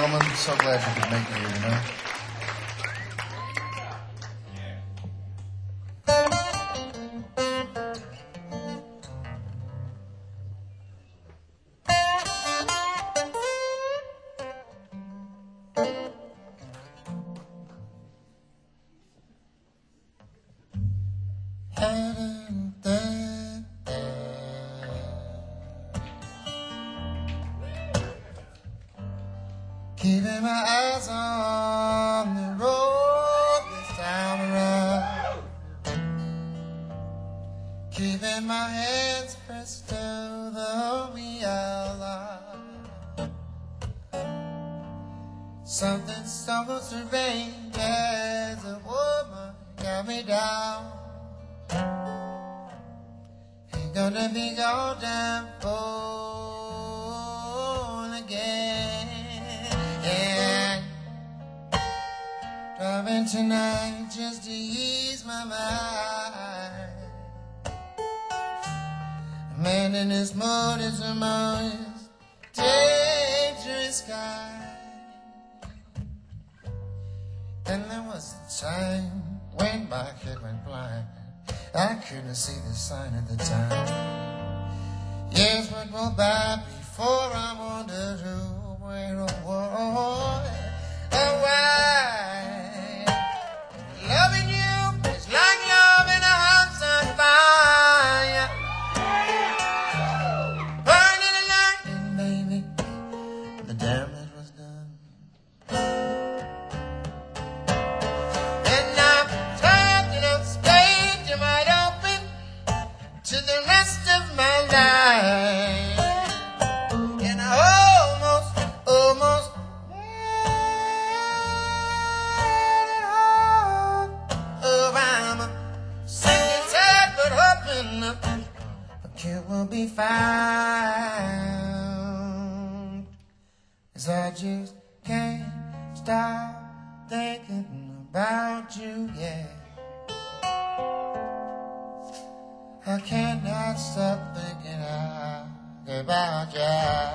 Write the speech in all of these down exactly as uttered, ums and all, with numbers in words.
gentlemen, so glad you could make it here tonight. Keeping my eyes on the road this time around, keeping my hands pressed to the wheel. Something stumbles to range as a woman got me down. Ain't gonna be gone down for again. Yeah, driving tonight just to ease my mind. A man in this mood is the most dangerous guy. And there was a time when my head went blind. I couldn't see the sign at the time. Years would go by before I wondered who, where, or what, or why. Loving you is like loving a house on fire, burning and learning, baby, the damage was done. And I'm talking on stage, you might open to the rest of my life. And I almost, almost made it home. Oh, I'm sick and tired, but hoping a cure will be found. 'Cause I just can't stop thinking about you, yeah. I cannot stop thinking about you.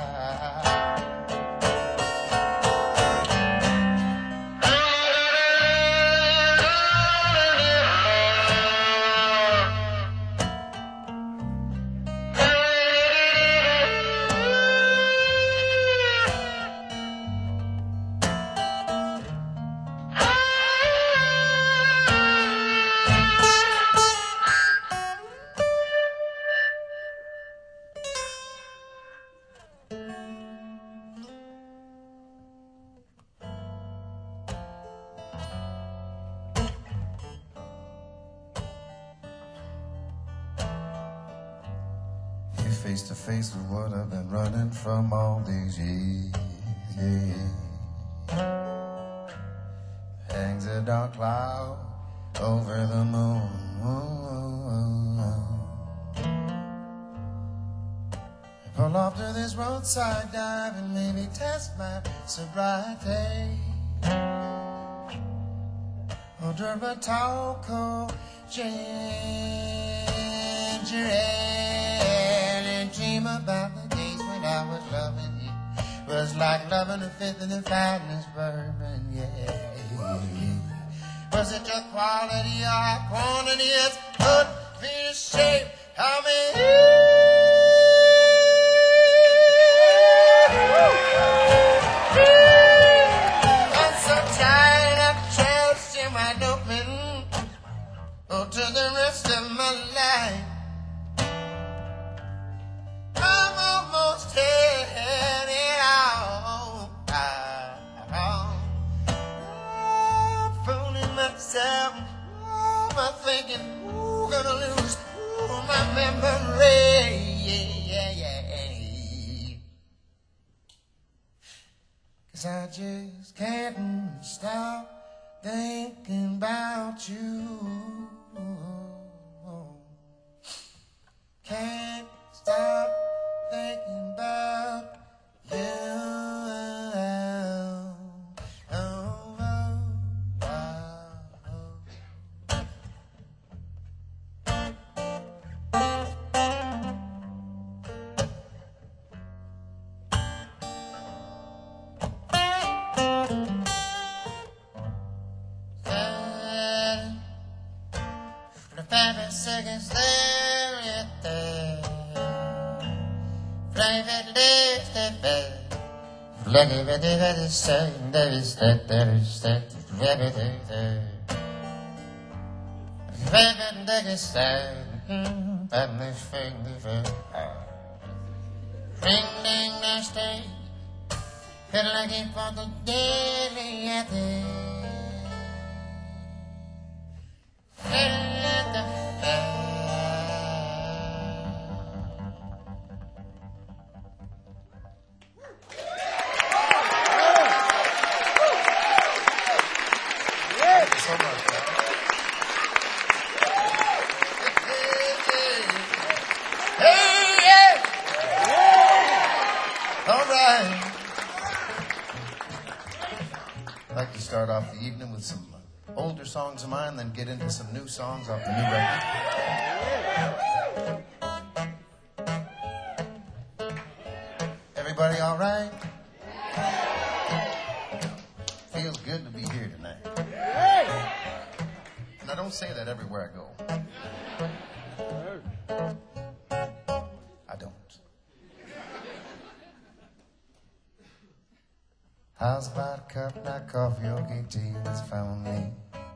Face to face with what I've been running from all these years. Hangs a dark cloud over the moon. Pull off to this roadside dive and maybe test my sobriety. Order a tall, cold ginger ale and dream about the days when I was loving you. Was like loving a fifth of the finest bourbon, yeah. Was it your quality or quantity that's put me to shape? How many? I'm so tired of trusting my doping oh, to the rest of my life. I'm almost had it all. I'm fooling myself. Oh, I'm thinking, ooh, gonna lose ooh, my memory. Yeah, yeah, yeah. 'Cause I just can't stop thinking about you. Can't stop thinking about you. Oh, oh, oh, oh. Lucky very very sad, there is that, there is that, very very very very sad. But my finger, ring ding next day, feel like it for the daily at the I'd like to start off the evening with some older songs of mine, then get into some new songs off the new record. Everybody all right? Feels good to be here tonight. And I don't say that everywhere I go. I don't. How's about a cup of black coffee or gay tea that's found me?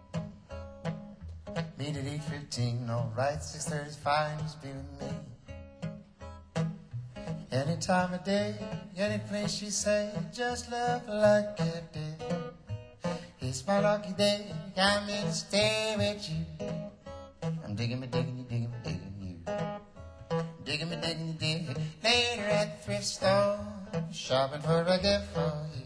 Meet at eight fifteen, alright, six thirty's fine, just be with me. Any time of day, any place you say, just love like it did. It's my lucky day, I'm in to stay with you. I'm digging me, digging you, digging me, digging you. Digging me, digging you, digging. Later at the thrift store, shopping for a gift for you.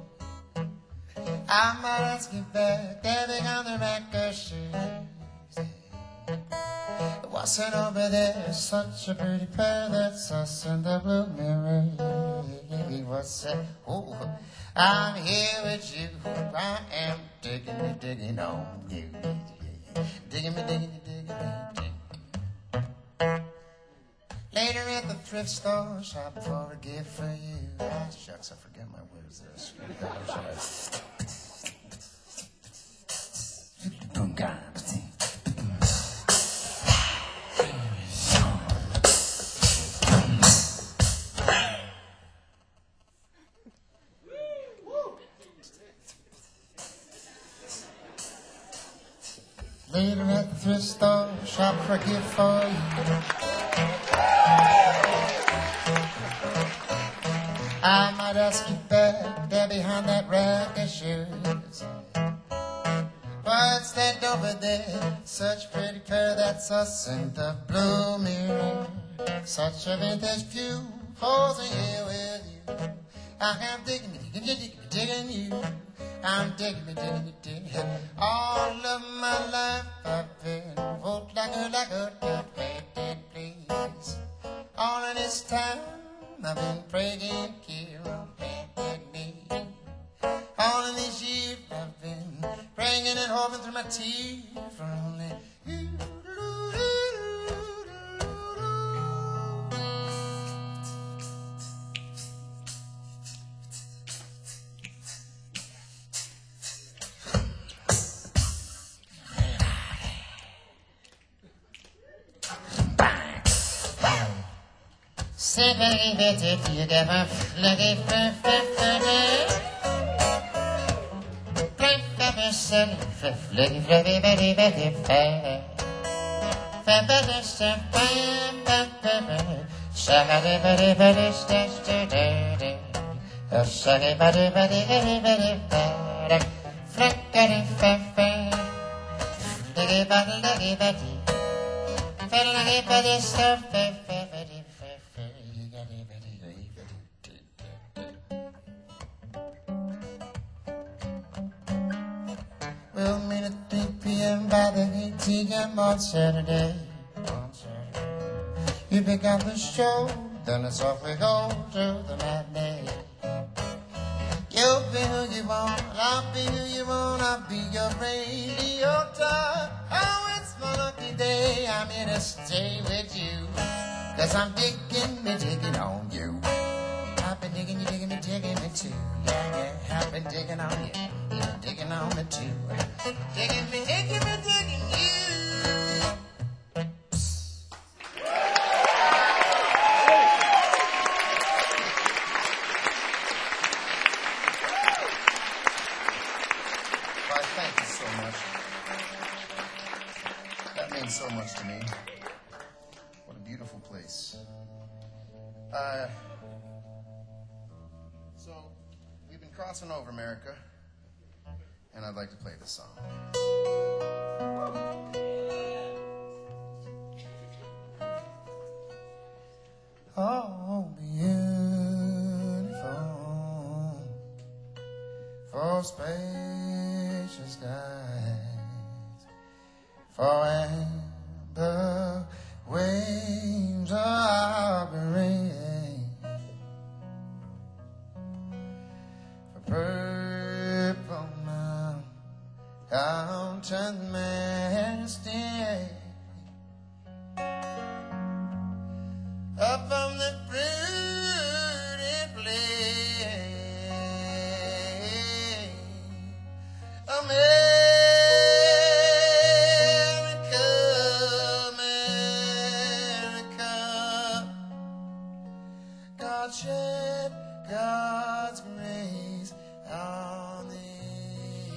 I might ask you back, dabbing on the record shoes. What's it over there? Such a pretty pair, that's us in the blue mirror. What's that? Oh, I'm here with you. I am digging me, digging on you. Digging me, digging me, digging me, digging. Later at the thrift store, shopping for a gift for you. Ah, shucks, I forget my words there. Later at the thrift store, shop for a gift for you. I might ask you back there behind that rack of shoes. What's that over there? Such a pretty pair, that's us in the blue mirror. Such a vintage view, posing here with you. I am digging me, digging you, digging me, digging you. I'm digging me, digging you, digging you. All of my life I've been vote like a, like a, good waiting, please. All of this time I've been praying, kill on bended knee. All of these years I've been praying and hoping through my tears for only you. Sipping it together, lucky for fifty. Play for seven, lucky for the very, very fair. Fabby, Shaggy, very, very, stash to dirty. A shaggy, very, very, very, very fair. Flickety, fair, fair. Lucky, but lucky, Betty. Fell lucky, Betty, so fair, fair. We'll meet at three p.m. by the A T M on Saturday. On Saturday. You pick out the show, then it's off we go to the matinee. You'll be who you want, I'll be who you want, I'll be your radio star. Oh, it's my lucky day, I'm here to stay with you. Cause I'm digging me, digging on you. I've been digging you, digging me, digging me too. Yeah, yeah, I've been digging on you. You've been digging on me too. Digging me, digging me, digging you. Uh, so, we've been crossing over America, and I'd like to play this song. Oh, beautiful, for spacious skies, for amber waves of rain, for purple mountain majesty, up from the fruited plain, America, America, God shed God's grace on thee,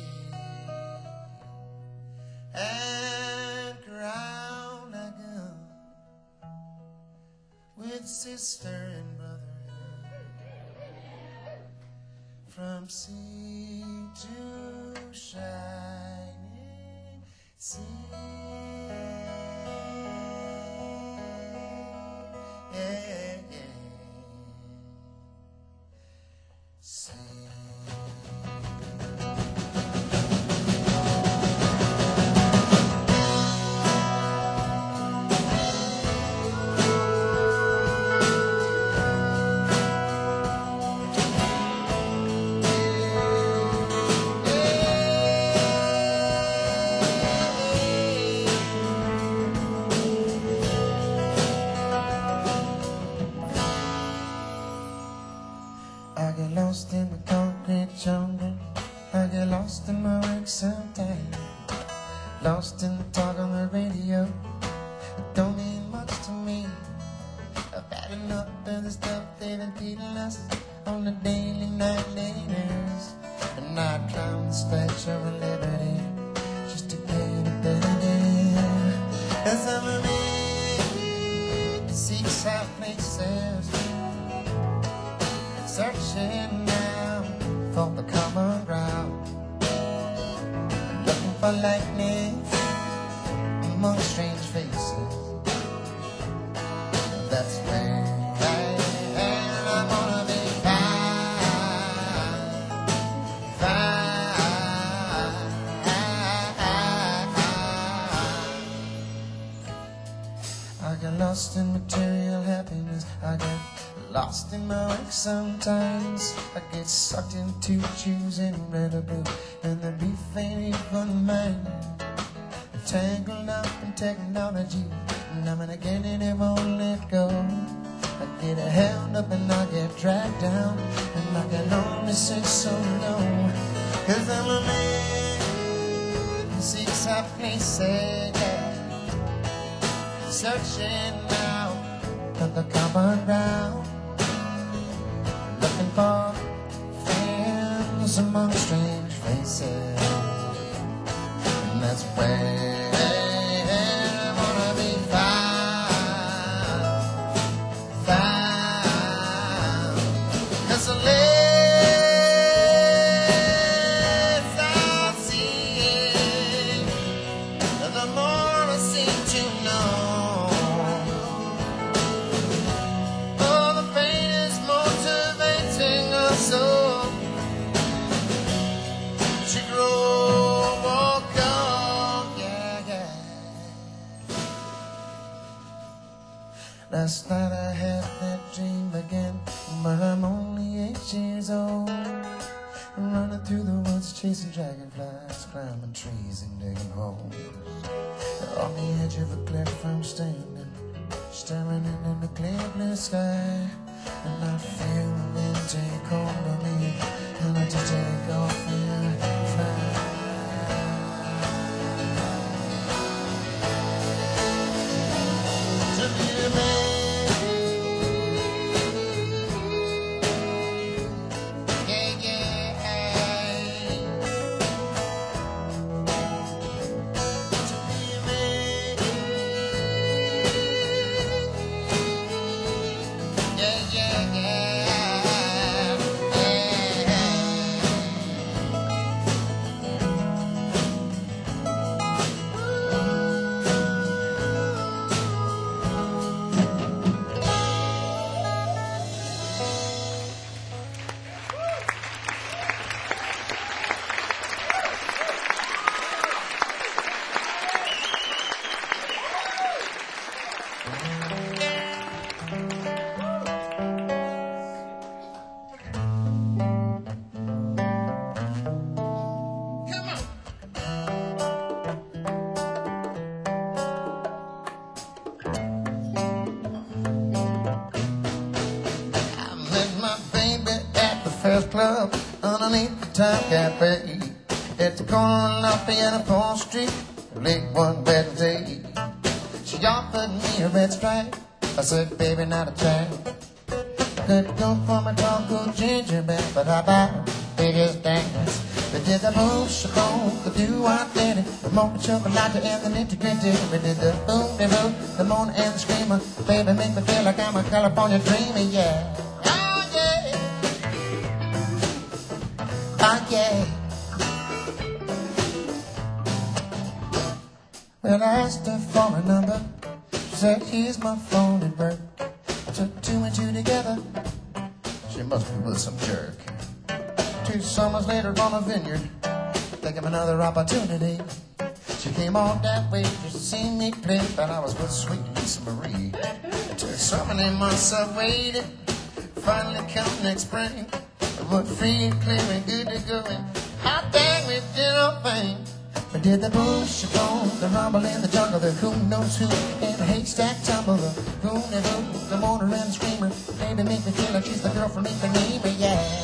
and crown thy God with sister and brotherhood, from sea to shining sea. Yeah, yeah. Sea. I get lost in the concrete jungle, I get lost in my work sometimes, lost in the talk on the radio. It don't mean much to me. I've had enough of the stuff they've been feeding us on the daily nightly news, and I climb the Statue of Liberty just to get a better day. 'Cause I'm a man to seek out places, searching now for the common ground, looking for lightning among strange faces. That's where I wanna be found, found. I get lost in material happiness, I get lost in my work sometimes. I get sucked into choosing red or blue, and the beef ain't even mine. Tangled up in technology, and I'm gonna get it, it won't let go. I get held up and I get dragged down, and I can only sit so low. 'Cause I'm a man who seeks out places, searching now for the common ground, looking for friends among strange faces, and that's where I wanna be found, found. 'Cause the less I see, the more I seem to know. So she grow more calm, yeah, yeah. Last night I had that dream again, but I'm only eight years old, running through the woods, chasing dragonflies, climbing trees and digging holes. On the edge of a cliff I'm standing, staring into the clear blue sky, and I feel the wind take hold of me, and I just take off and fly. To be a man, yeah, yeah. To be a man, yeah. underneath the Time Cafe at the corner of Lafayette and fourth Street, late one Wednesday. She offered me a red stripe. I said, baby, not a time. Could go for my tall, good gingerbread, but I bought the biggest dance. We did the bullshit boom, the do-wop daddy, the mocha chocolate and the nitty-gritty. We did the boom-de-boom, the moan and the screamer. Baby, make me feel like I'm a California dreamer, yeah. Oh, yeah. Oh, yeah. Well, I asked her for a number. She said, here's my phone at work. I took two and two together. She must be with some jerk. Two summers later on a vineyard, think of another opportunity. She came all that way just to see me play, but I was with sweet Lisa Marie. Took so many months I waited, finally come next spring. We're free and clear and good to go, and hot dang, we did our thing. We did the bullshit boom, the rumble in the jungle, the who knows who, and the haystack tumble, the boom and boom, the moaner and the screamer. Baby, make me feel like she's the girl from Ipanema, yeah.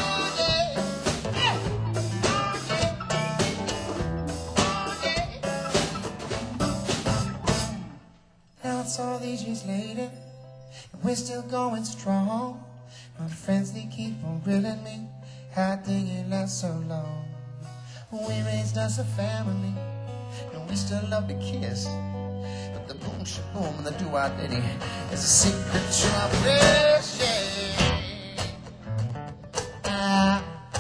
Now it's all these years later, and we're still going strong. My friends, they keep on grilling me, how did you last so long? We raised us a family, and we still love to kiss. But the boom, shaboom, and the do-wop ditty is a secret to our bliss, yeah. Ah.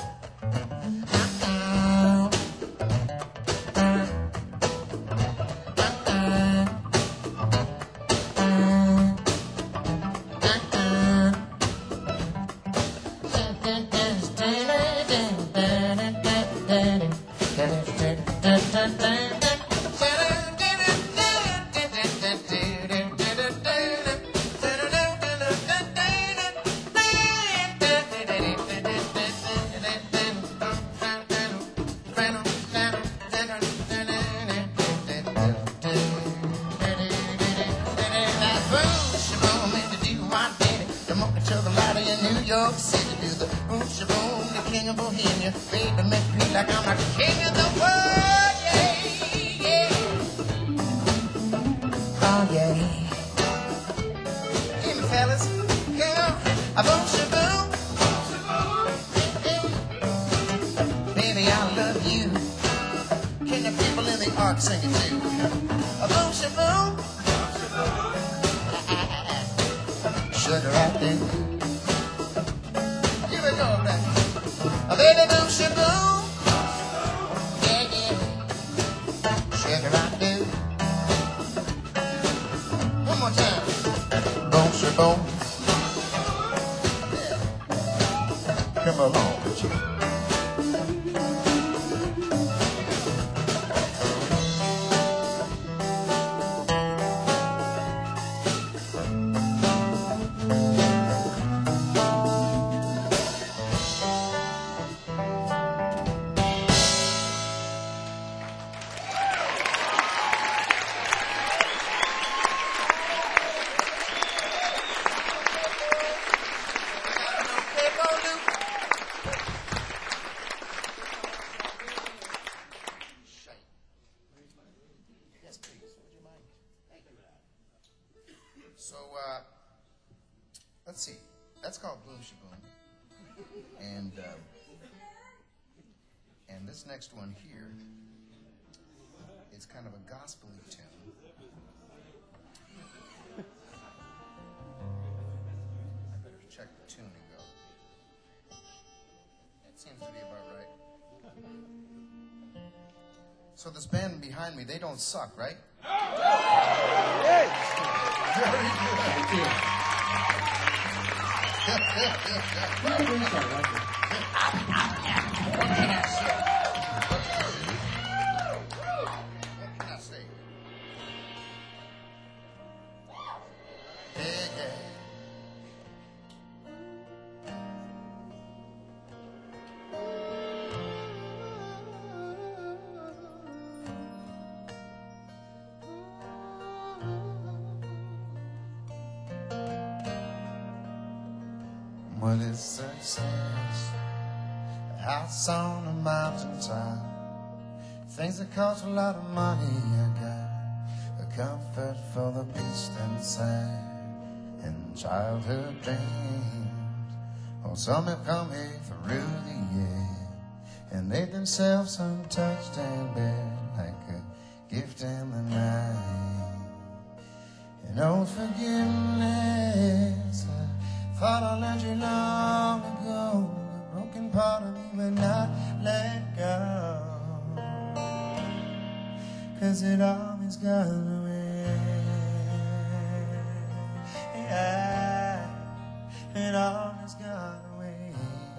So, uh, let's see. That's called Boom Shaboom. And, uh, and this next one here is kind of a gospel-y tune. I better check the tune and go. That seems to be about right. So this band behind me, they don't suck, right? Hey! Very good. Thank you. What can I say? What can I say? Hey, hey. What is success? house on a mountaintop. Things that cost a lot of money, I got a comfort for the beast inside, and childhood dreams. Oh, some have come here through the year, and laid themselves untouched and bare, like a gift in the night. And oh, forgiveness, I thought I learned you long ago. A broken part of me would not let go, 'cause it always got away. Yeah, it always got away.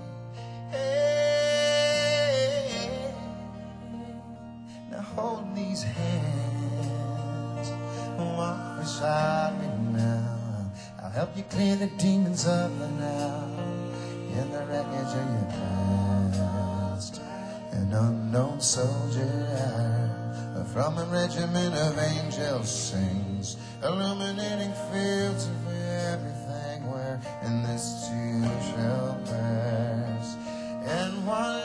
Hey, now hold these hands, walk beside me now. I'll help you clear the demons of the now, in the wreckage of your past. An unknown soldier from a regiment of angels sings, illuminating fields of everything where in this too shall pass. And one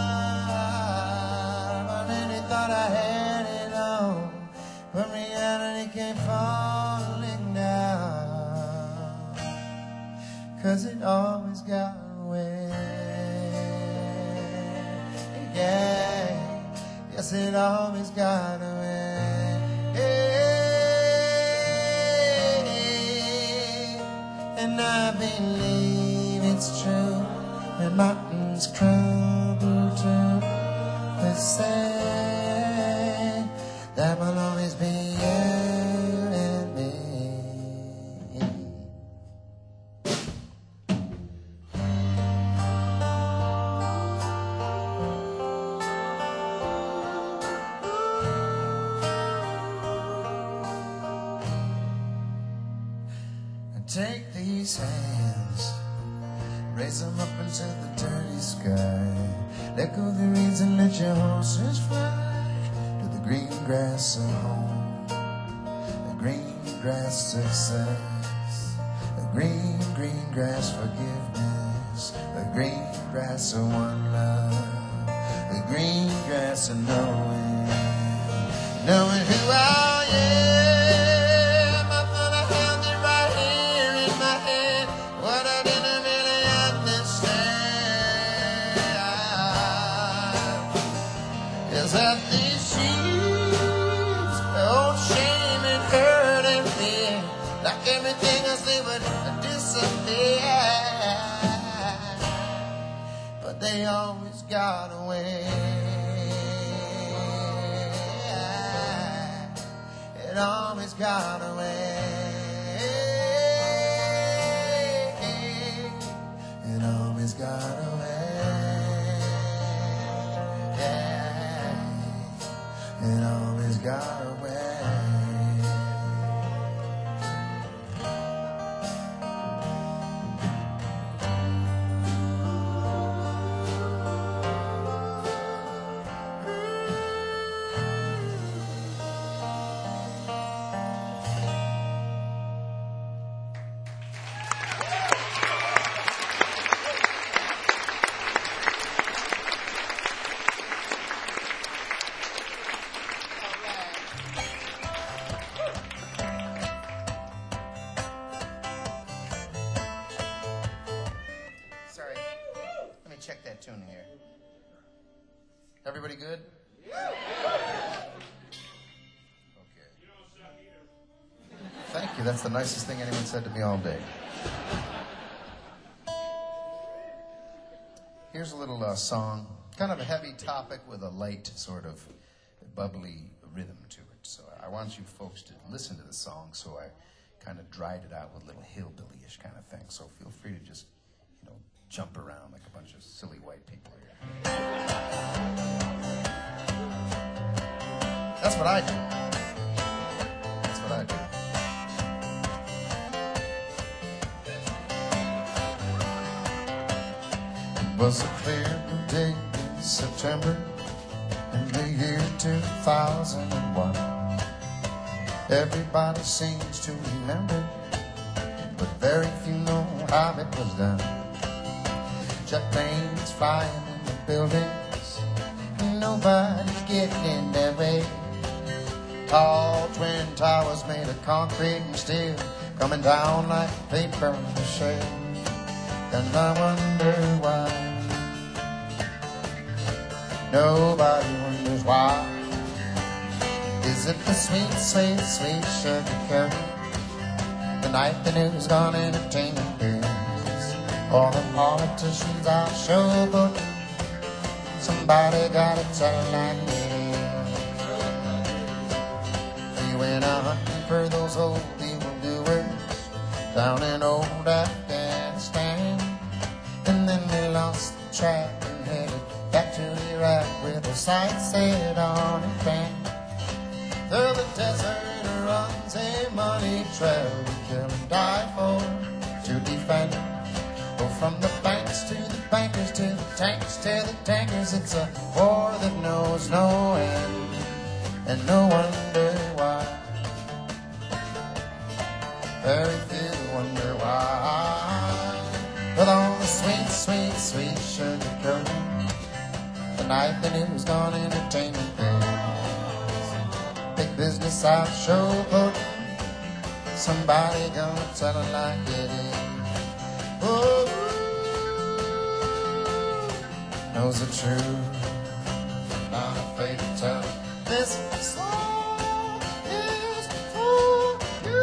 life, I really thought I had it all, but reality came falling down, 'cause it always got away. Yeah, yes, it always got away. Hey, and I believe it's true that mountains crumble too. They say that will always be you and me. Take these hands, raise them up into the dirty sky. Let go the reins and let your horses fly to the green grass of home, the green grass success, the green, green grass forgiveness, the green grass of one love, the green grass of knowing, knowing who I am. That these sheets, oh shame and hurt and fear, like everything else they would disappear, but they always got away. It always got away. It always got away. It always got away. Check that tune here. Everybody good? Yeah. Okay. You don't suck either. Thank you. That's the nicest thing anyone said to me all day. Here's a little uh, song, kind of a heavy topic with a light, sort of bubbly rhythm to it. So I want you folks to listen to the song. So I kind of dried it out with a little hillbilly-ish kind of thing. So feel free to just, you know, jump around like a bunch of silly white people here. That's what I do. That's what I do. It was a clear day in September in the year two thousand one. Everybody seems to remember, but very few know how it was done. Jet planes flying in the buildings, nobody's getting in their way. Tall twin towers made of concrete and steel, coming down like paper mache. And I wonder why. Nobody wonders why. Is it the sweet, sweet, sweet sugar curry, the night the news gone entertainment biz, or the politicians are showboating? Somebody gotta tell it like it is. We went out hunting for those old evildoers down in old Afghanistan, and then we lost the track and headed back to Iraq with our sights set on a fan. Through the desert runs a money trail we kill and die for to defend. Oh, from the banks to the bankers to the tanks to the tankers, it's a war that knows no end, and no wonder why. Very few wonder why. With all the sweet, sweet, sweet sugar curtain, the night the news gone entertainment biz, big business out showboating. Somebody gonna tell it like it is. Oh, knows the truth, not afraid to tell. This song is for you.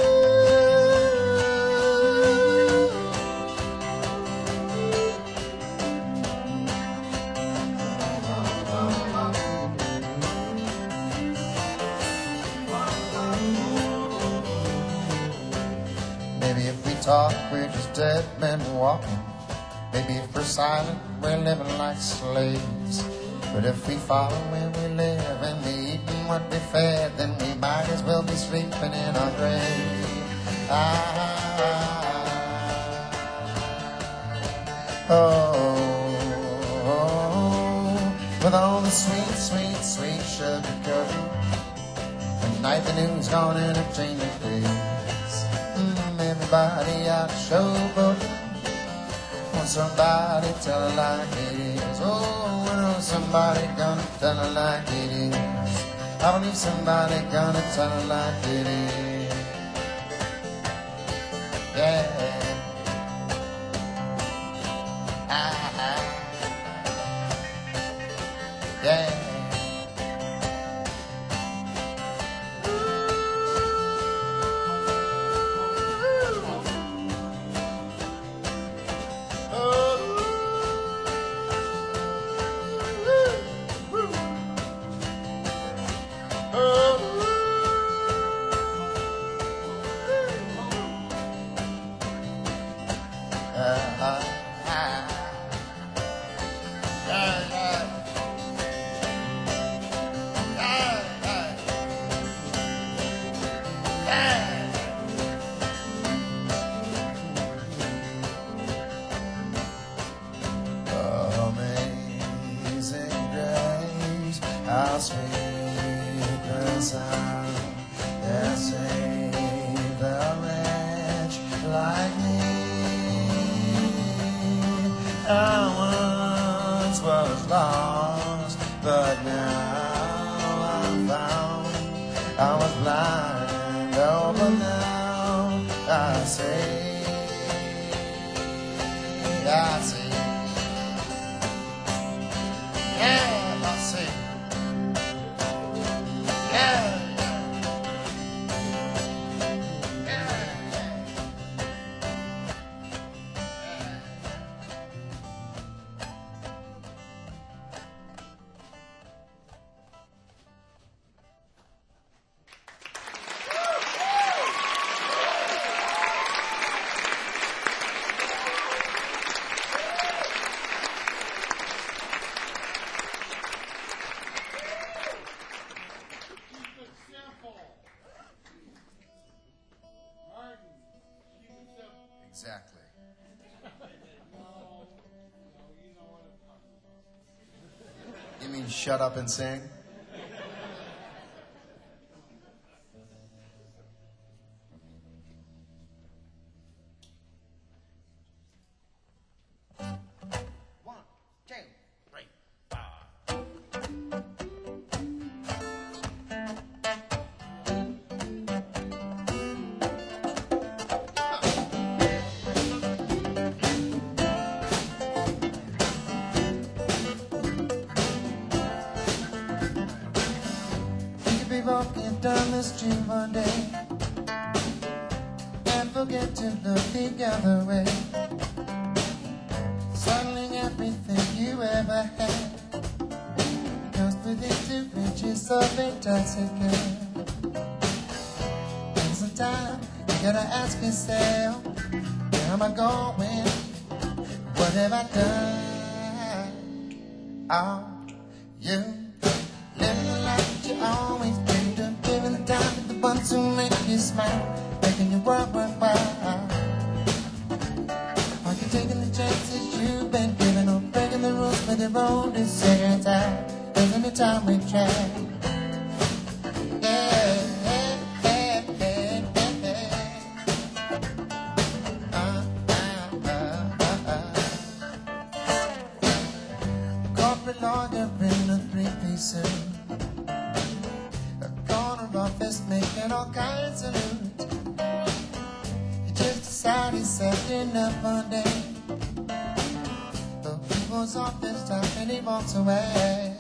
Maybe if we talk, we're just dead men walking. Maybe if we're silent, we're living like slaves. But if we follow where we live and be eating what we fed, then we might as well be sleeping in our grave. Ah, oh, oh, with all the sweet, sweet, sweet sugar curtain, the night the news gone entertainment biz. Everybody out showboating. Want somebody tell it like it is. Oh, I know somebody gonna tell it like it is. I believe somebody gonna tell it like it is. Yeah. Ah, ah. Yeah. Amazing grace, how sweet the sound that saved a wretch like me. I once was lost, but now I'm found. I was blind, oh, but now I see. I see. Yeah, I see. Yeah. Exactly. You mean shut up and sing? One, two, three. walking down the street one day and forget to look the other way. Suddenly everything you ever had goes within two inches of intoxicant. And sometimes you gotta ask yourself, where am I going? What have I done? Are you living the life that you always dreamed of? Giving the time to the ones who make you smile, making your world worthwhile? Are you taking the chances you've been given, or breaking the rules with your own decisions? Isn't it time we try? Yeah, yeah, yeah, yeah, yeah. Uh, uh, uh, uh, uh. Corporate lawyer in a three-piece suit, a corner office making all kinds of loot. He just decided he's setting up one day. The people's office time and he walks away.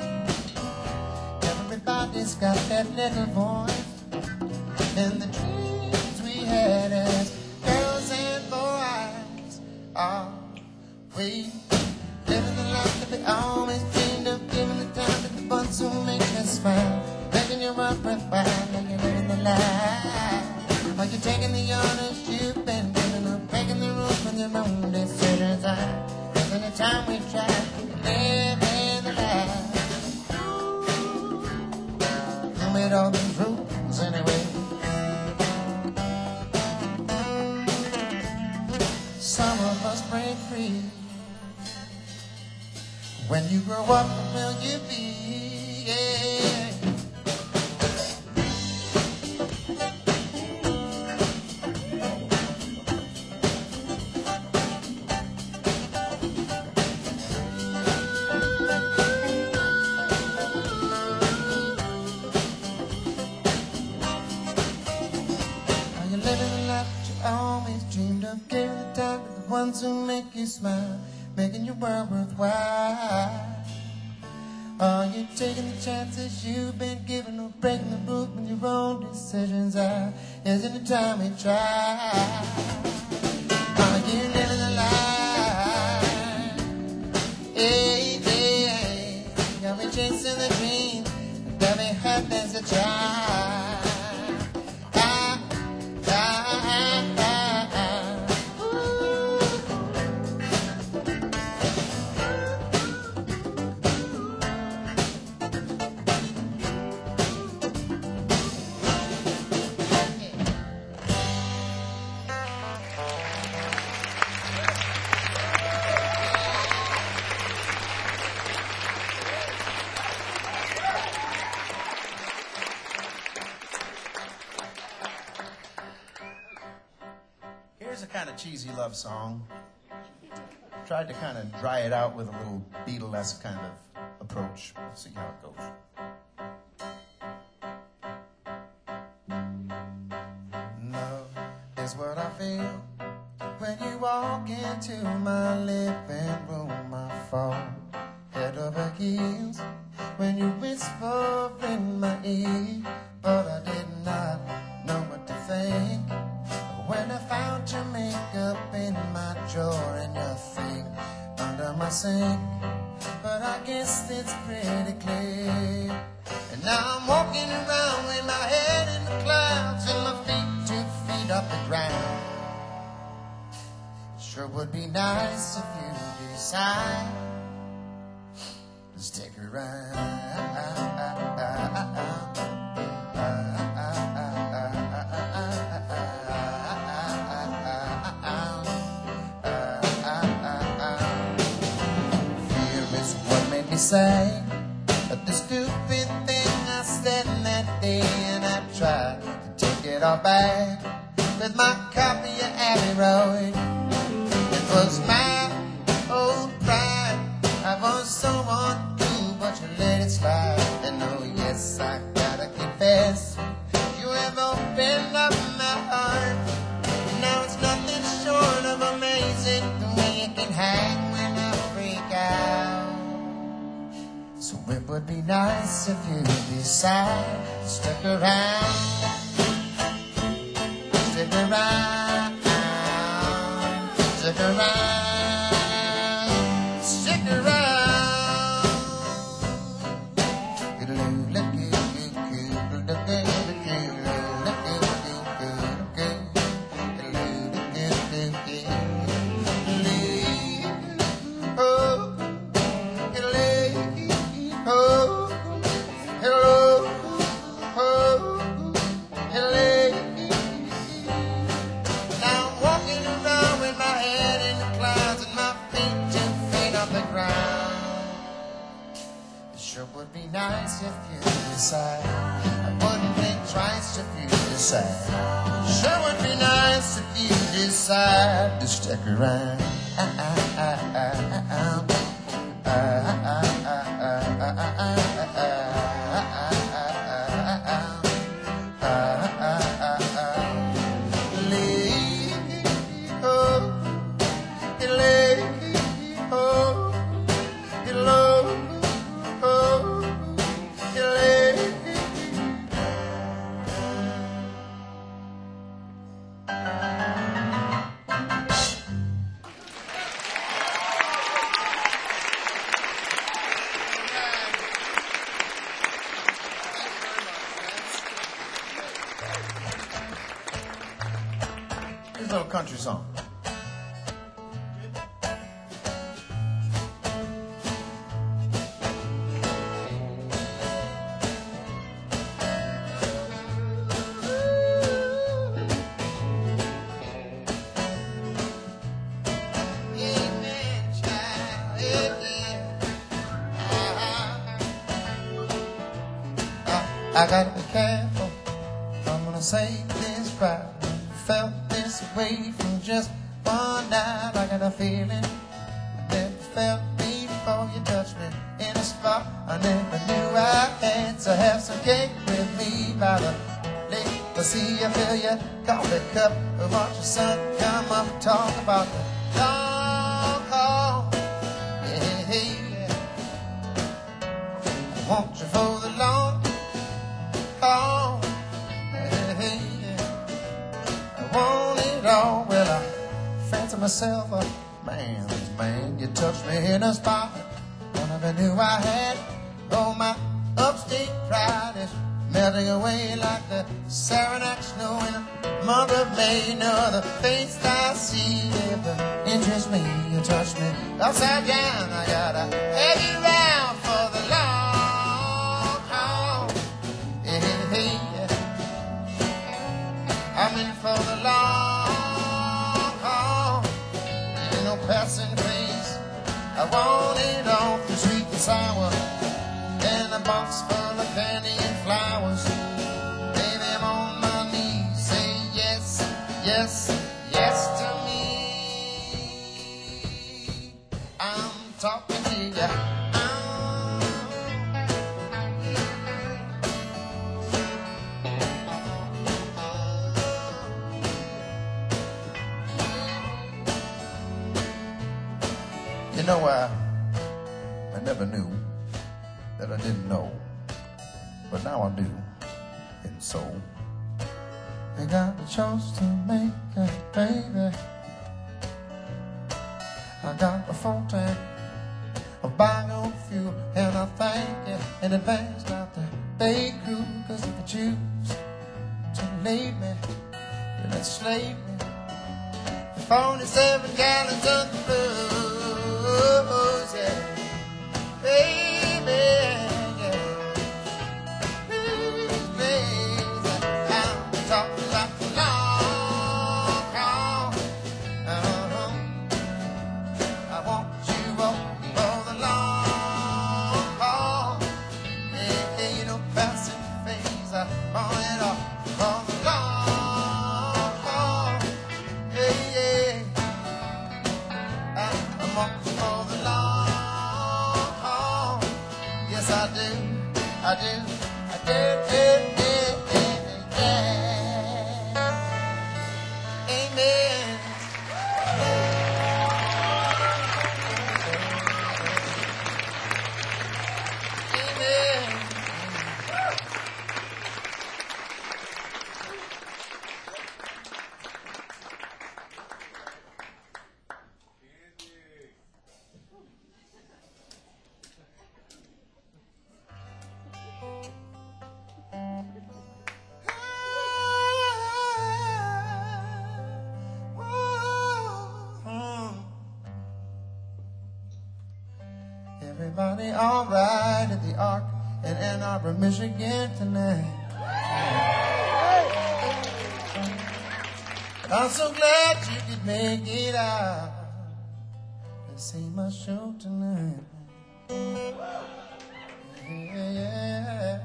Everybody's got that little voice, and the dreams we had as girls and boys. Are we living the life that we always dreamed of? Giving the time to the ones who make us smile, making your work worthwhile, like you're living the life. Are you taking the honors you've been given, or breaking the rules with your own decisions? Isn't it time we try to live in the life? Who made all these rules anyway? Some of us break free. When you grow up, what will you be? Yeah. Are you living the life that you always dreamed of? Giving the time to the ones who make you smile, making your world worthwhile? Are you taking the chances you've been given, or breaking the rules with your own decisions? Ah, isn't it time we try? Are you living the life? Hey, hey, got me chasing the dream, got me happy as a child. Ah, ah, ah, ah, ah. Ooh. Here's a kind of cheesy love song. Tried to kind of dry it out with a little Beatlesque kind of approach. Let's see how it goes. Love is what I feel when you walk into my living room. I fall head over heels when you whisper in my ear, but I did not know what to think when I found your makeup in my drawer and your thing under my sink. But I guess it's pretty clear, and now I'm walking around with my head in the clouds and my feet two feet off the ground. Sure would be nice if you decide to stick around. Say but the stupid thing I said that day, and I tried to take it all back with my copy of Abbey Road. It was my old pride, I was so untrue, but you let it slide. And oh yes, I gotta confess, you have opened up my heart. Now it's nothing short of amazing the way you can hang when I freak out. So it would be nice if you decide to stick around, stick around, stick around, stick around. Sure would be nice if you decide. I wouldn't think twice if you decide. Sure would be nice if you decide to stick around. Here's a little country song. I gotta be careful, I'm gonna say this right. Felt this way from just one night. I got a feeling I never felt before you touched me in a spot I never knew I had. So have some cake with me by the lake. I see you fill your coffee cup. Watch the sun come up and talk about the long haul. Yeah, yeah. I want you for the long haul. Yeah, yeah. I want it all. Well, I fancy myself a man's man. You touched me in a spot I never knew I had. Oh, my upstate pride is melting away like the Saranac snow in the month of May. No other face I see ever interests me. You touch me upside down. I gotta have you round for the long haul. Yeah, yeah. I'm in for the long haul. Ain't no passing phase. I want it all, the sweet and sour, and a box full of candy and flowers. Baby, I'm on my knees, say yes, yes, yes to me. I'm talking to you. You know, I, I never knew that I didn't know, but now I do, and so you got the choice to make it, baby. I got a full tank of biofuel, and I thank you in advance, not the bay crew, cause if you choose to leave me, then enslave me. Forty-seven gallons of the blues, yeah, baby, yeah. Please, please, I'm talking like a long haul. Uh-huh. I want you up for the long haul. Yeah, yeah, you know, passing phase. I want it all for the long haul. Yeah, yeah. I everybody alright at the Ark in Ann Arbor, Michigan tonight? I'm so glad you could make it out to see my show tonight. Yeah, yeah.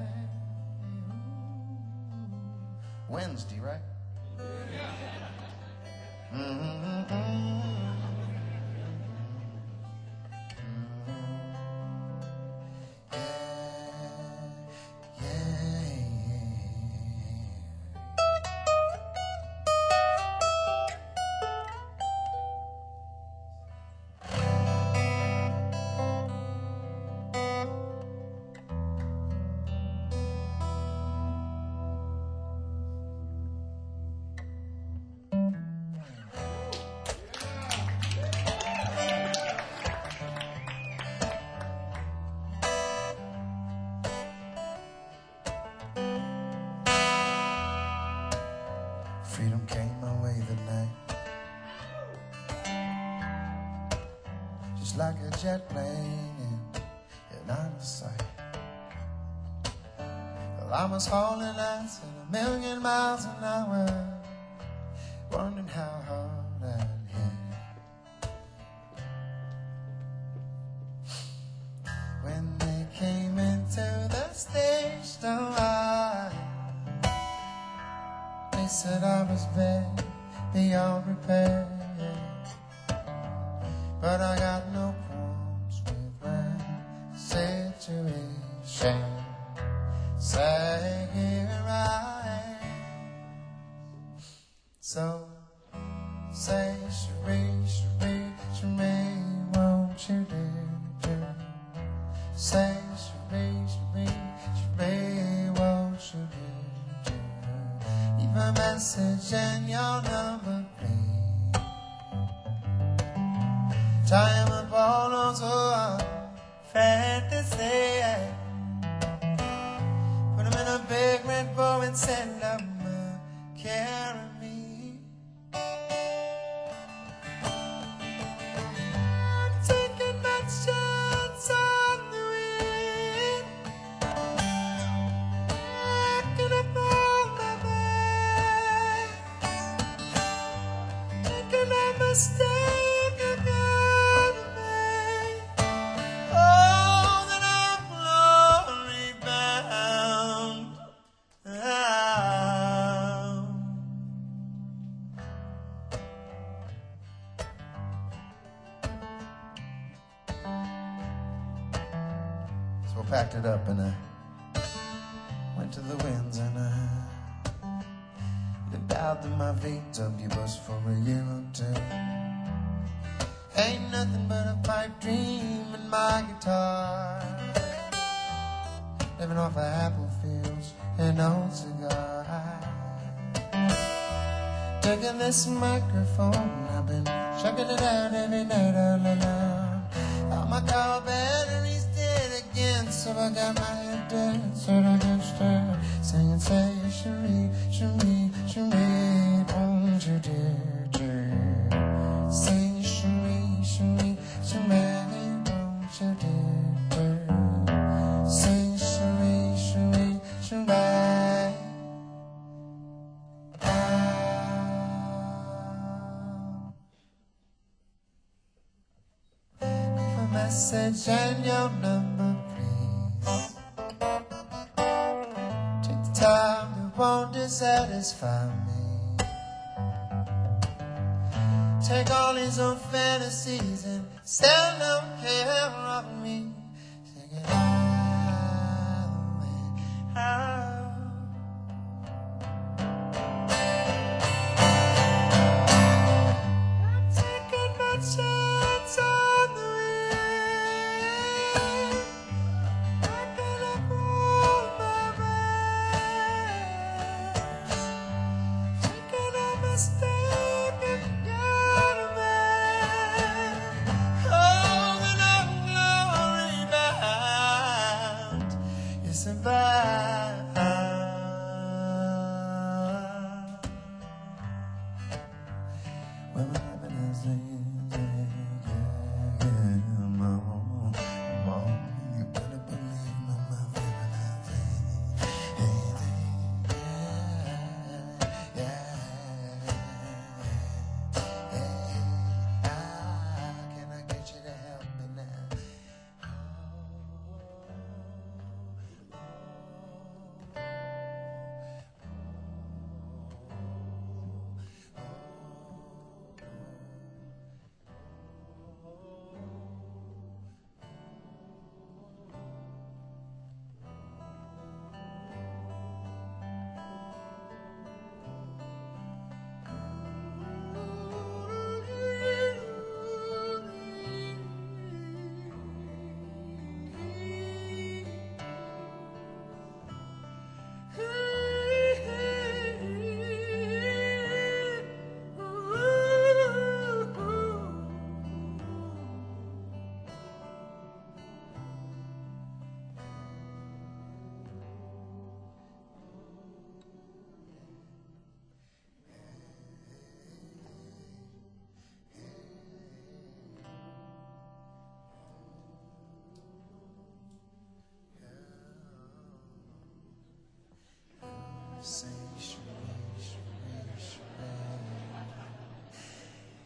Wednesday, right? Mm-hmm. Freedom came my way that night, just like a jet plane in, in out of sight. Well, I was hauling ass at a million miles an hour, wondering how hard I'd hit. When they came into the station line, they said I was bad, beyond repair. But I got no qualms with my situation. Say here I am. So say, Cherie, Cherie, Cherie, won't you dare, dare. Say, Cherie, Cherie, Cherie, won't you dare. Leave a message and your number, please. Tie him up all onto a fantasy. Put him in a big red bow and send him a carry me. I'm taking my chance on the wind. Backing up all my bags, taking a mistake I'm gonna make. Oh, that I'm glory bound. So I packed it up and I went to the winds and I lived out in my V W bus for a year or two. Ain't nothing but a pipe dream and my guitar, living off of apple fields and old cigars. Taking this microphone, I've been checking it out every night all alone. All my car battery's dead again, so I got my head dead, so I can start singing, say, Cherie, Cherie, Cherie, won't you dare, dare. Say, Cherie, Cherie, Cherie, won't you dare, dare. Say, Cherie, Cherie, Cherie. Leave a message and your number, please. Take the time that won't dissatisfy me. Take all these old fantasies and sell them care of me. Take it all away, out. I'm taking my chance on the wind. Backing up all my bags, taking a mistake and gonna make. Oh, then I'm glory bound. Yes, I'm bound. Well, I'm having a thing, yeah, yeah, yeah, mom, mom.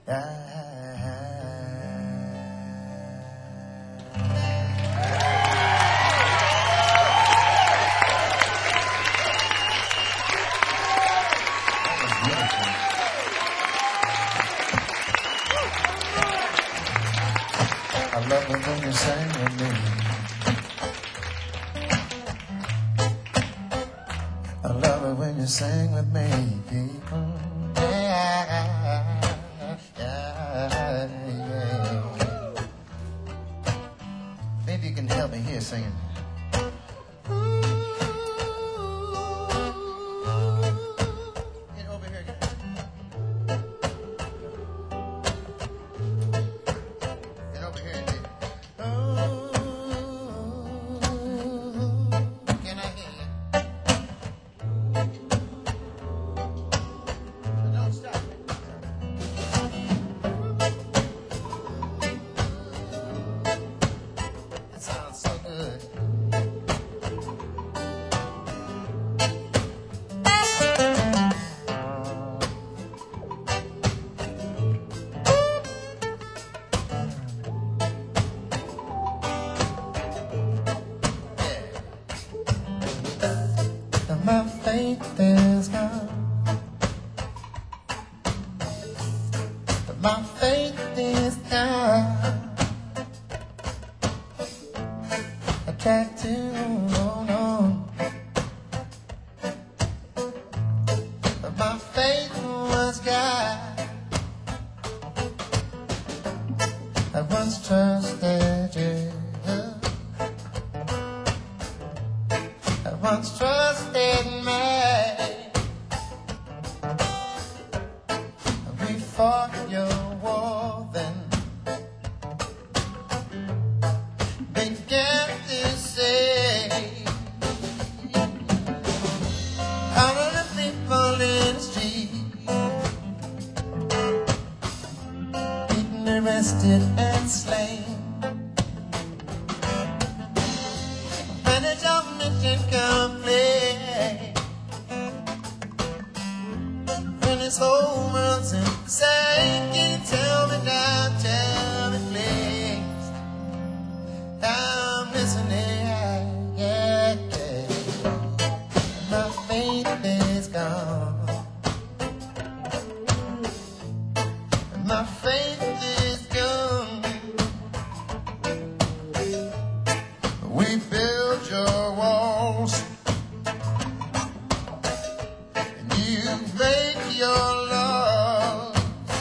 I love it when you sing with me. I love it when you sing with me, people. Yeah, yeah, yeah. Maybe you can help me here singing. Get over here again. Get over here again. Oh, can I hear you? Don't stop. That sounds so good. Yeah. My faith is gone. My faith is gone. I tried to hold on, but my faith was gone. I once trusted you. I once trusted me. We fought your war then. Began to say, all of the people in the street, beaten, arrested, and slain. Manage of mission complete. When this whole world's insane, can you tell me now, tell me please? I'm listening, yeah, yeah. My faith is gone. My faith is gone. We built your walls, and you make your laws.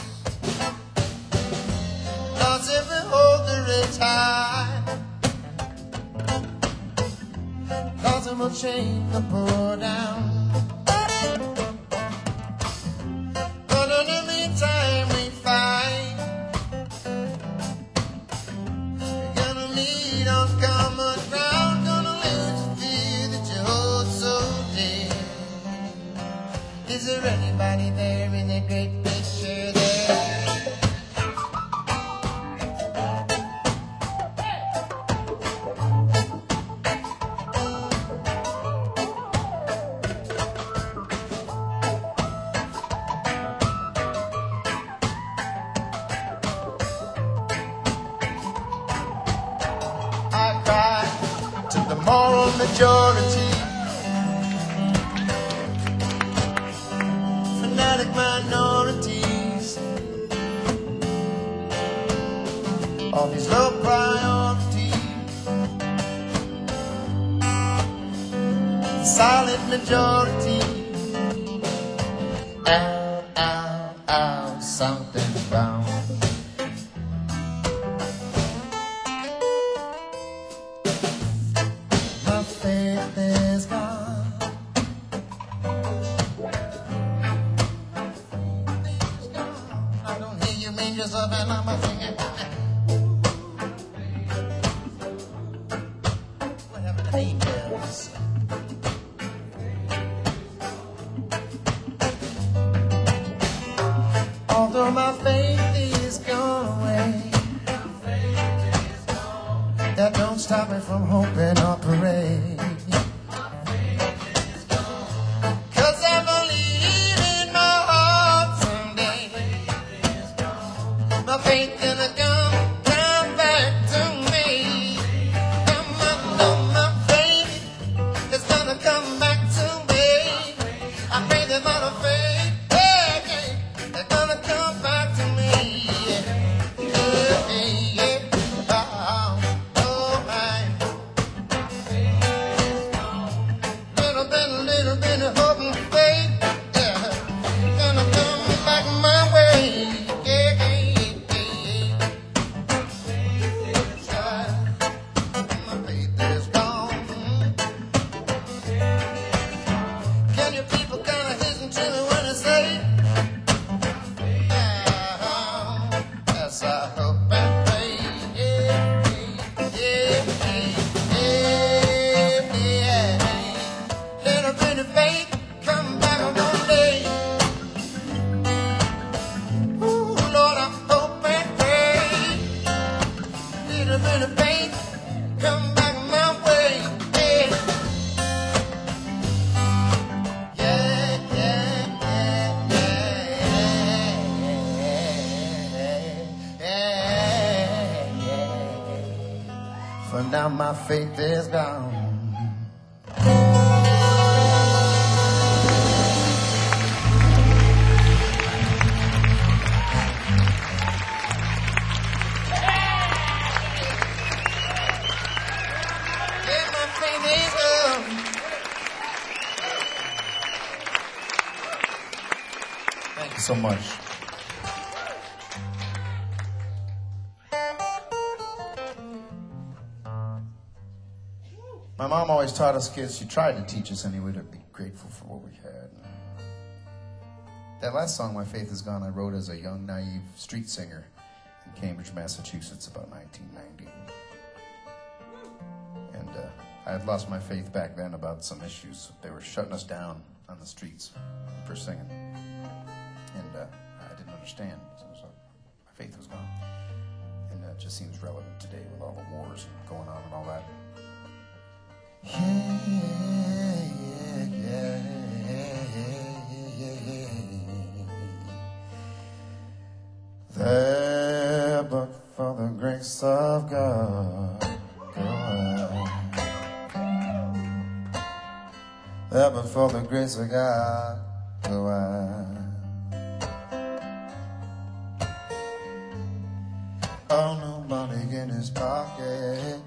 Laws every holder is high. Laws that will chain the poor down. But in the meantime we fight. We're gonna meet on common ground. Gonna lose the fear that you hold so dear. Is there anybody there in the great picture there? I cry to the moral majority, fanatic minorities, all these low priorities, silent majority. Ow, ow, ow, something wrong. My faith is gone. I don't hear you mean yourself and I'm a singing. What happened to the angels? Although my faith is gone away, that don't stop me from hoping or parade. Cause I believe in my heart someday my faith gonna come, come back to me. Come on, on my faith is gonna come back to me. I pray that my faith, yeah, yeah, is gonna come back to me. Yeah, yeah, yeah. Oh, oh, right. Little bit, little bit of hope and faith, yeah, gonna come back my way. Yeah, yeah, yeah, yeah. My faith is gone. Can you people kind of listen to me when I say, yeah, yes, I hope and pray. Yeah, yeah, yeah, yeah, yeah. Little bit of faith, come back one day. Ooh, Lord, I hope and pray. Little bit of faith, come back my way. Yeah, yeah, yeah, yeah, yeah, yeah, yeah. For now my faith is gone. Yeah, my faith is gone. Thank you so much. My mom always taught us kids, she tried to teach us anyway, to be grateful for what we had. That last song, My Faith Is Gone, I wrote as a young, naive street singer in Cambridge, Massachusetts, about nineteen ninety. And uh, I had lost my faith back then about some issues. They were shutting us down on the streets for singing. And uh, I didn't understand, so, so my faith was gone. And uh, it just seems relevant today with all the wars going on and all that. Yeah, yeah, yeah, yeah, yeah. There, but for the grace of God, go I. There, but for the grace of God, go I. Oh, no money in his pocket,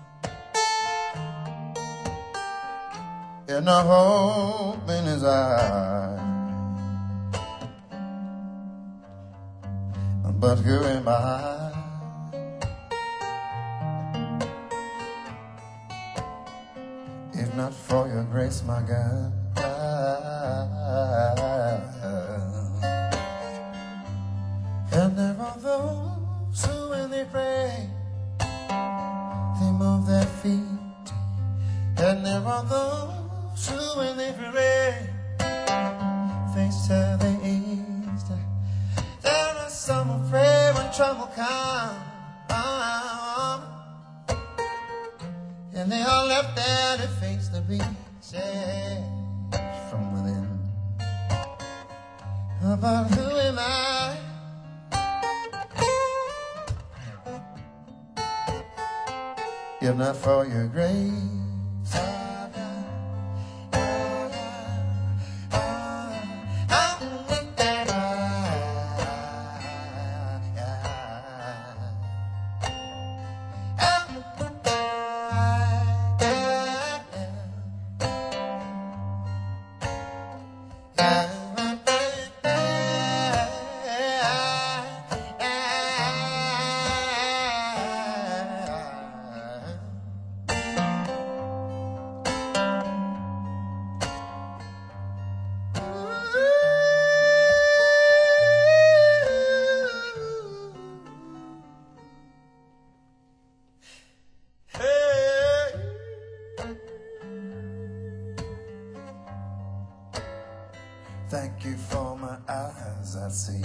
and no hope in his eyes. But who am I? If not for your grace, my God. And there are those who, when they pray, they move their feet. And there are those who, when they pray, face to the east. There are some who pray when trouble comes, and they are left there to face the beast, yeah, from within. But who am I? If not for your grace. Thank you for my eyes I see.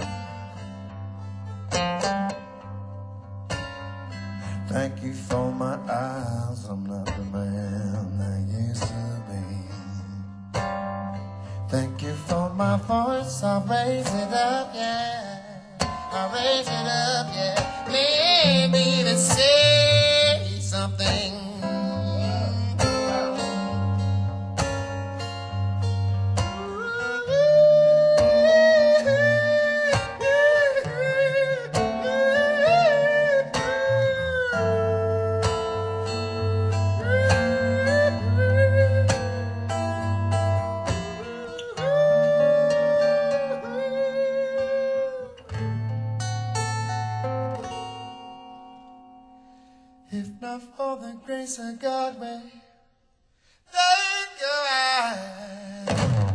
Thank you for my eyes, I'm not the man I used to be. Thank you for my voice, I'll raise it up, yeah. I'll raise it up, yeah. Maybe even say something. If not for the grace of God, where then go I?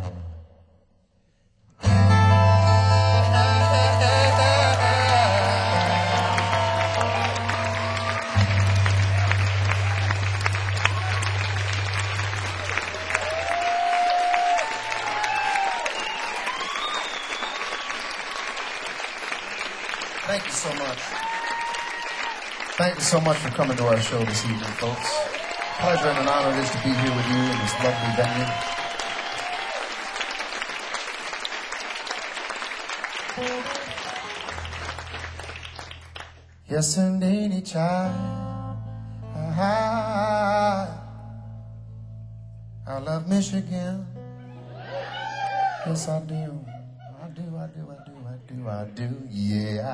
Thank you so much. Thank you so much for coming to our show this evening, folks. Pleasure and an honor it is to be here with you in this lovely venue. Yes, indeed, child. I, I love Michigan. Yes, I do. I do, I do, I do, I do, I do. Yeah.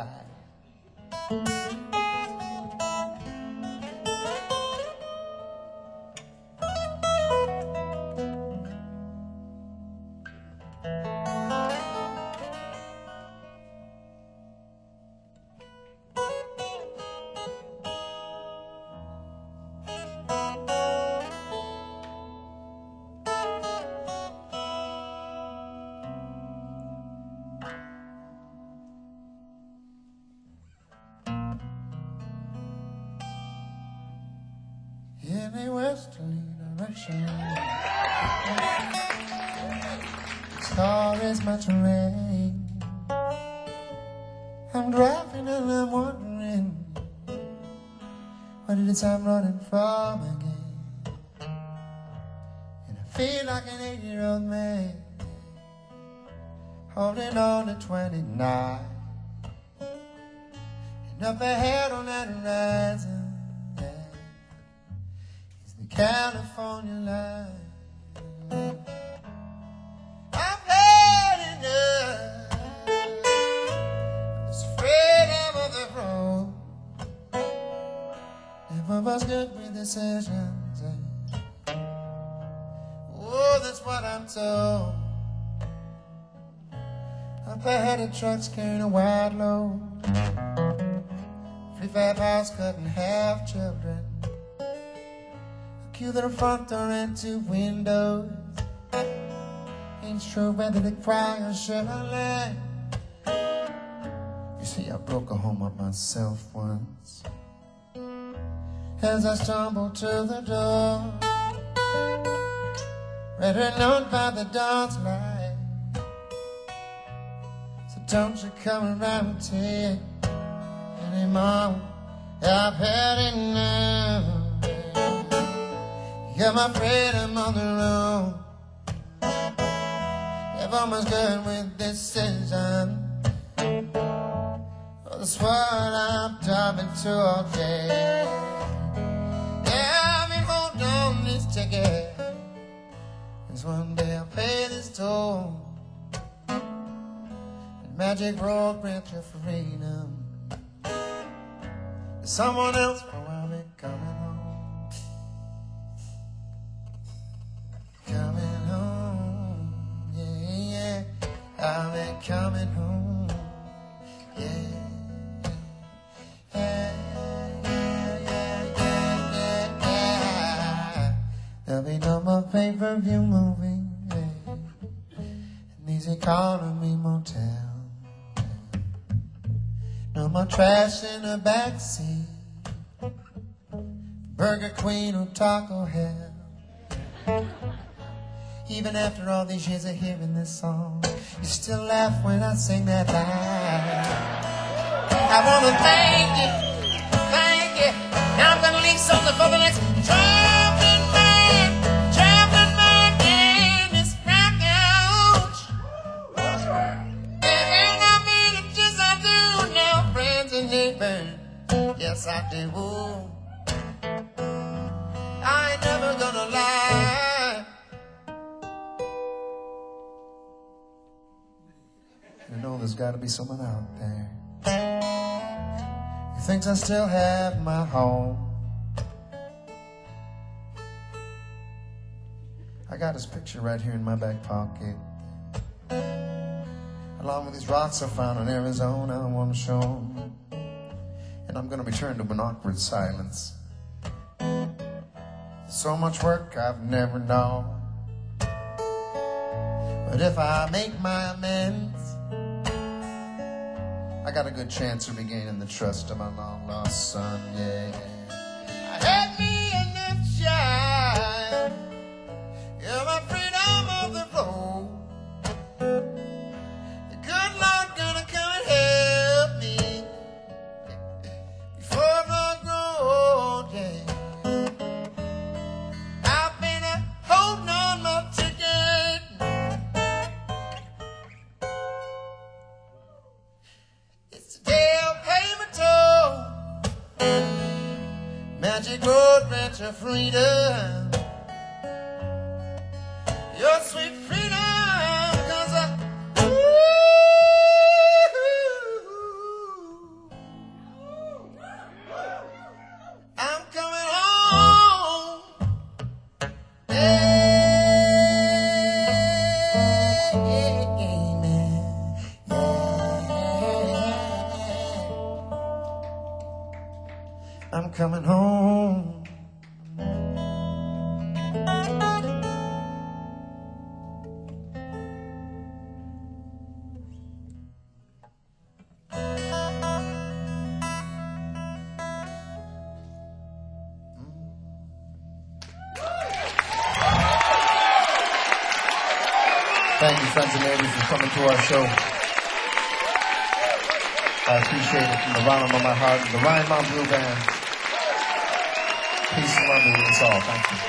In a westerly direction, this car is my terrain. I'm driving and I'm wondering, what it is I'm running from again. And I feel like an eight-year-old man holding on to twenty-nine. And up ahead on that horizon, California line. I'm heading up this freedom of the road. Never was good with decisions. Oh, that's what I'm told. Up ahead of trucks carrying a wide load. Prefab house cutting half children. Queue to the front door and two windows. Ain't sure whether to cry or should I laugh. You see, I broke a home up myself once. As I stumbled to the door, read her note by the dawn's light. So don't you come around here anymore. I've had enough. You're my freedom on the road. Never was good with decision. Oh, that's what I'm driving to all day. Yeah, I've been holding on this ticket. Cause one day I'll pay this toll. And magic road grant you freedom. There's someone else for I'll be coming home. Coming home, yeah, yeah. I'll be coming home, yeah. Yeah, yeah, yeah, yeah, yeah. There'll be no more pay-per-view movie, yeah. And these economy motel. No more trash in the backseat. Burger Queen or Taco Hell. Even after all these years of hearing this song, you still laugh when I sing that line. I wanna thank you, thank you. Now I'm gonna leave something for the next traveling man, traveling man in this rock couch. And I mean it just I do now. neighbor, yes I do. I ain't never gonna lie. You know there's gotta be someone out there who thinks I still have my home. I got his picture right here in my back pocket, along with these rocks I found in Arizona. I want to show him, and I'm gonna return to an awkward silence. So much work I've never known, but if I make my amends, I got a good chance of regaining the trust of my long-lost son, yeah. I had me enough child, yeah, my freedom of the flow. The good Lord gonna come and help me before I grow, yeah. I've been a holding on my ticket. It's the day I'll pay my toll. Magic road, ranch of freedom. Your sweet freedom, 'cause I, ooh, I'm coming home. Amen. I'm coming home. Thank you, friends and neighbors, for coming to our show. I appreciate it from the bottom of my heart, the Rhinemount Blue Band. Peace and love to us all. Thank you.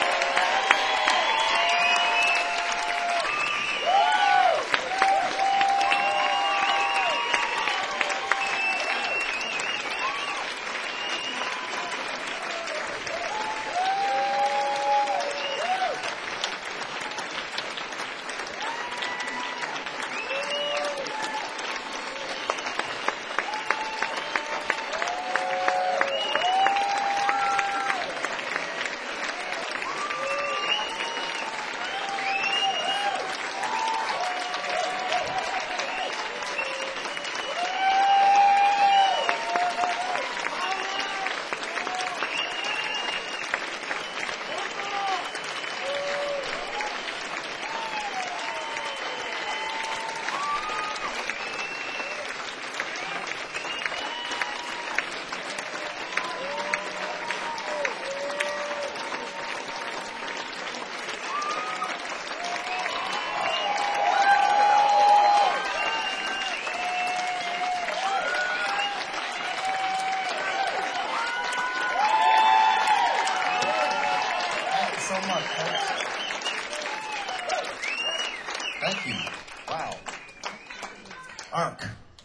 So much, folks. Thank you. Wow. Ark.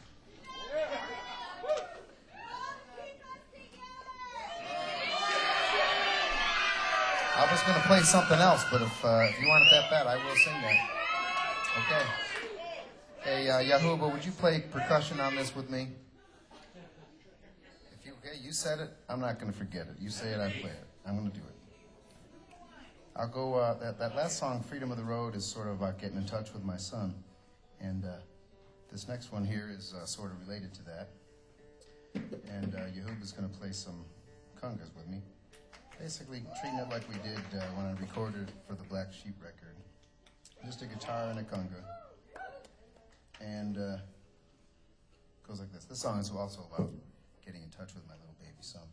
I was going to play something else, but if uh, if you want it that bad, I will sing that. Okay. Hey, uh, Yahuba, would you play percussion on this with me? If you, okay, you said it. I'm not going to forget it. You say it, I play it. I'm going to do it. I'll go, uh, that, that last song, Freedom of the Road, is sort of about getting in touch with my son. And uh, this next one here is uh, sort of related to that. And uh, Yahuba's going to play some congas with me. Basically treating it like we did uh, when I recorded for the Black Sheep record. Just a guitar and a conga. And uh, it goes like this. This song is also about getting in touch with my little baby son.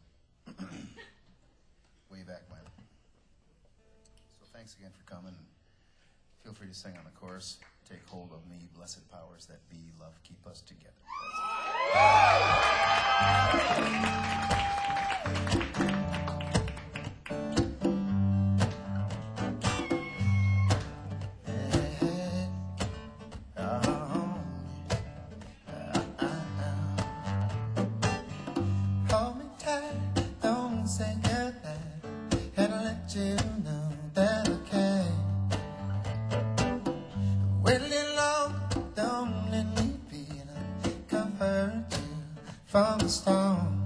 Way back when. Thanks again for coming. Feel free to sing on the chorus. Take hold of me, blessed powers that be, love, keep us together. from the storm.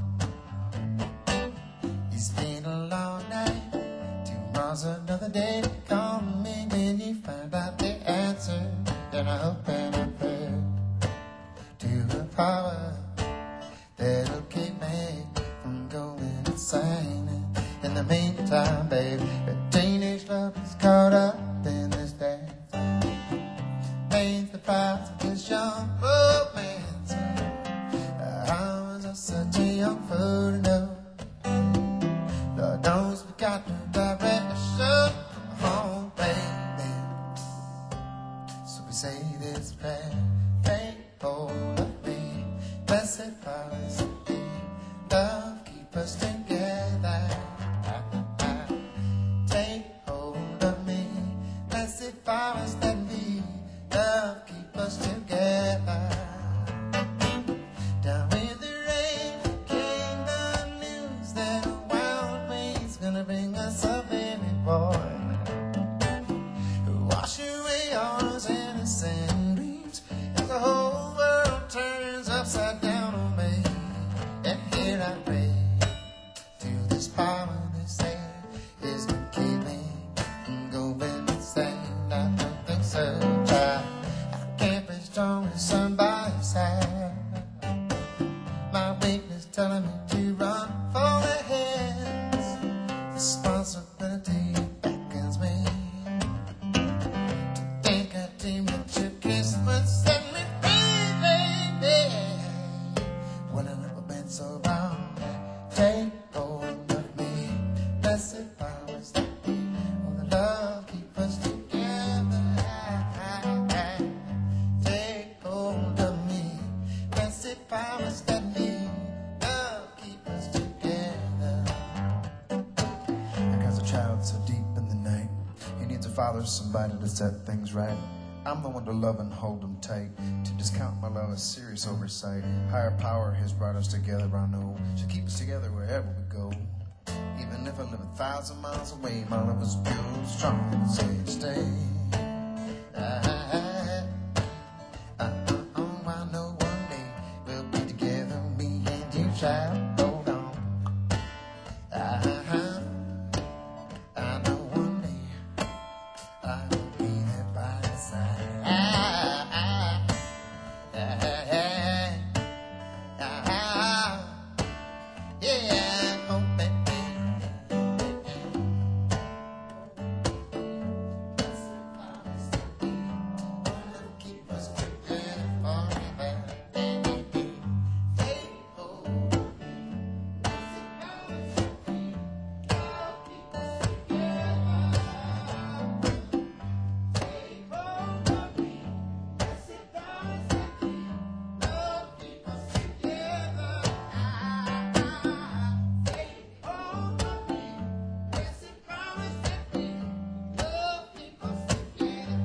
It's been a long night, tomorrow's another day to call me when you find out the answer. Then I hope and I pray to the power that'll keep me from going insane. In the meantime, babe, a teenage love is caught up in this dance. Means the price of this young romance. I was just such a young fool to know. Lord knows we got no direction from home, baby. So we say this prayer, take hold of me, blessed powers that be, love keep us together. Take hold of me, blessed powers that be, love keep us together. Down with the rain came the news that a wild wind's gonna bring us a baby boy. Wash away all those innocent dreams as the whole world turns upside down on me. And here I pray to this power they say is gonna keep me from going insane. I don't think so, child. I can't be strong with somebody's side. My weakness telling me to run for the hills. Responsibility beckons me to think a dream that your kiss would set me free, baby. When I've never been so wrong, take hold of me, blessed powers that be, oh, the love keep us together. Take hold of me, blessed powers that be, love keep us together. Because a child so deep in the night, he needs a father, somebody to set things right. I'm the one to love and hold him tight. To discount my love is serious oversight. Higher power has brought us together, I know. She'll keep us together wherever we go. Even if I live a thousand miles away, my love is pure and strong and say stay. I, I, I, I know one day we'll be together, me and you, child. Hold on. I, I know one day I will be there by your side. I, I, I, I, yeah, oh baby. Keep us together forever, baby. Take hold of me, keep us together. Take hold of me, blessed powers that be, love keep us together. Take hold of me, blessed powers that be, love keep us together.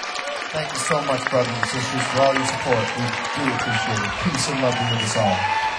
Thank you so much, brothers and sisters, for all your support. We do appreciate it. Peace and love be with us all.